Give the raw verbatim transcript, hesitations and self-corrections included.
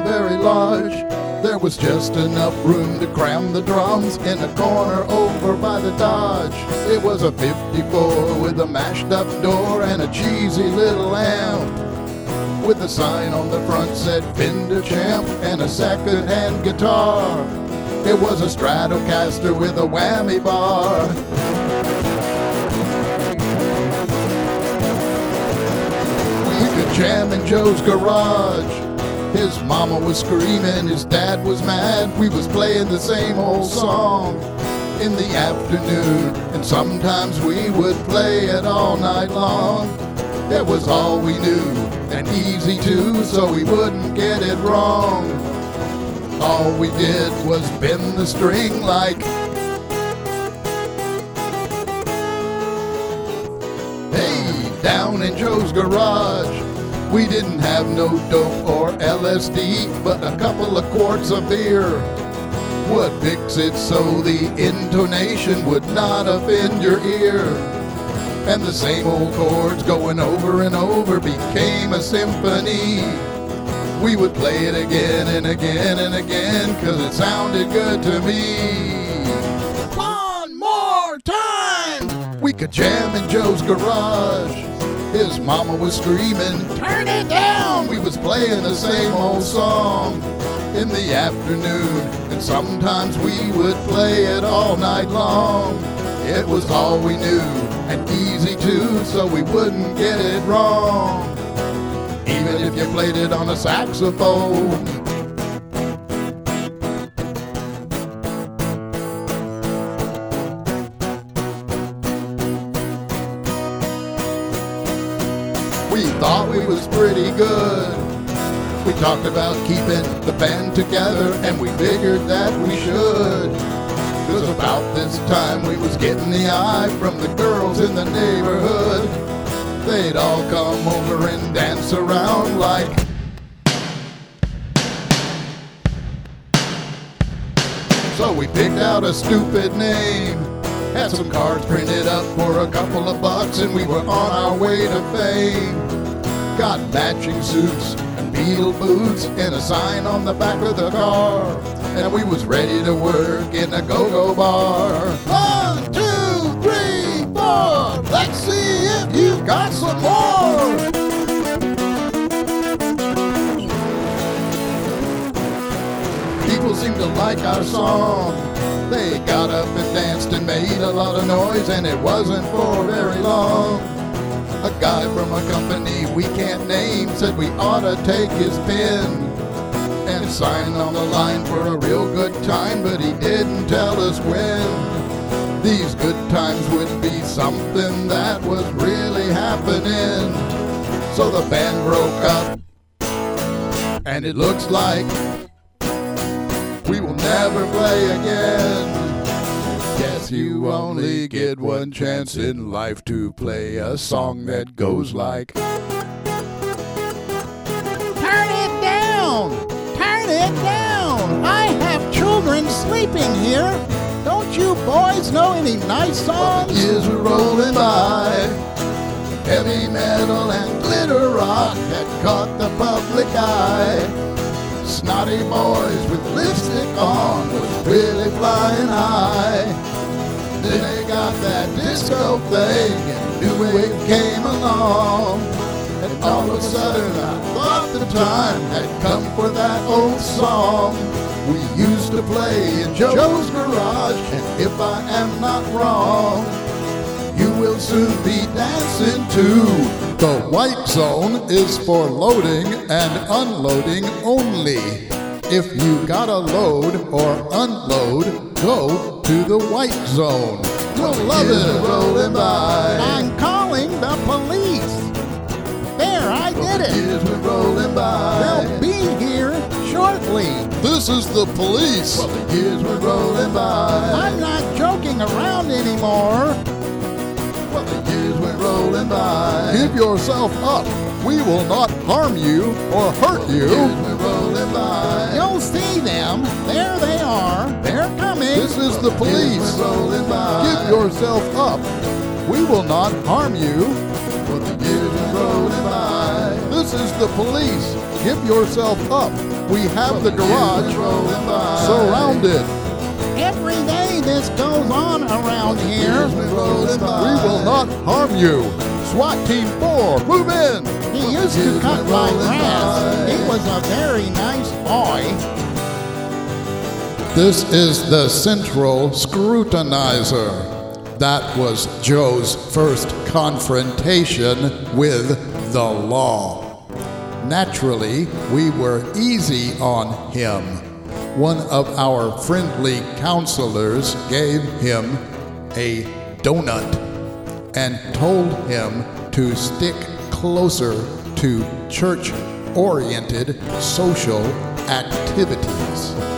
very large. There was just enough room to cram the drums in a corner over by the Dodge. It was a fifty-four with a mashed up door and a cheesy little amp, with a sign on the front said Fender Champ and a second-hand guitar. It was a Stratocaster with a whammy bar. We could jam in Joe's garage. His mama was screaming, his dad was mad. We was playing the same old song in the afternoon, and sometimes we would play it all night long. It was all we knew, and easy too, so we wouldn't get it wrong. All we did was bend the string like, hey, down in Joe's garage. We didn't have no dope or L S D, but a couple of quarts of beer would fix it so the intonation would not offend your ear. And the same old chords going over and over became a symphony. We would play it again and again and again, 'cause it sounded good to me. One more time! We could jam in Joe's garage. His mama was screaming, turn it down! We was playing the same old song in the afternoon, and sometimes we would play it all night long. It was all we knew, and easy too, so we wouldn't get it wrong, even if you played it on a saxophone. We thought we was pretty good. We talked about keeping the band together, and we figured that we should. It was about this time we was getting the eye from the girls in the neighborhood. They'd all come over and dance around like, so we picked out a stupid name, had some cards printed up for a couple of bucks, and we were on our way to fame. Got matching suits and Beatle boots and a sign on the back of the car, and we was ready to work in a go-go bar. One, two, three, four, let's see if you got some more. People seemed to like our song. They got up and danced and made a lot of noise, and it wasn't for very long. A guy from a company we can't name said we ought to take his pen and sign on the line for a real good time, but he didn't tell us when. These good times would be something that was really happening. So the band broke up, and it looks like we will never play again. Guess you only get one chance in life to play a song that goes like, turn it down! Turn it down! I have children sleeping here. Don't you boys know any nice songs? Well, the years were rolling by. Heavy metal and glitter rock had caught the public eye. Snotty boys with lipstick on was really flying high. Then they got that disco thing and new wave came along. And all of a sudden I thought the time had come for that old song we used to play in Joe's garage. And if I am not wrong, you will soon be dancing too. The white zone is for loading and unloading only. If you gotta load or unload, go to the white zone. You'll love it. Rolling by. I'm calling the police. There, I did it. Years were rolling by. They'll be here shortly. This is the police. Well, the years were rolling by. I'm not joking around anymore. Well, the years went rolling by. Give yourself up. We will not harm you or hurt you. The years went rolling by. You'll see them. There they are. They're coming. This is the police. Rolling by. Give yourself up. We will not harm you. Well, the years went rolling by. This is the police. Give yourself up. We have the garage surrounded. Every day this goes on around here. We will not harm you. SWAT Team four, move in. He used to cut my grass. He was a very nice boy. This is the Central Scrutinizer. That was Joe's first confrontation with the law. Naturally, we were easy on him. One of our friendly counselors gave him a donut and told him to stick closer to church-oriented social activities.